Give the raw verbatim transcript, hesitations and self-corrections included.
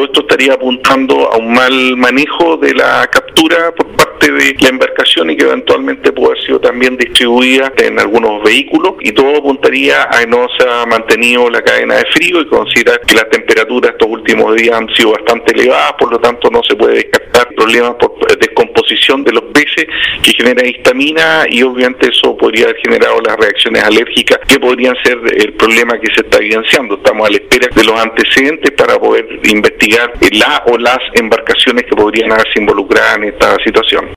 todo esto estaría apuntando a un mal manejo de la captura por parte de la embarcación y que eventualmente puede haber sido también distribuida en algunos vehículos, y todo apuntaría a que no se ha mantenido la cadena de frío y considerar que las temperaturas estos últimos días han sido bastante elevadas, por lo tanto no se puede descartar problemas por descomposición de los peces que generan histamina, y obviamente eso podría haber generado las reacciones alérgicas que podrían ser el problema que se está evidenciando. Estamos a la espera de los antecedentes para poder investigar la o las embarcaciones que podrían haberse involucradas en esta situación.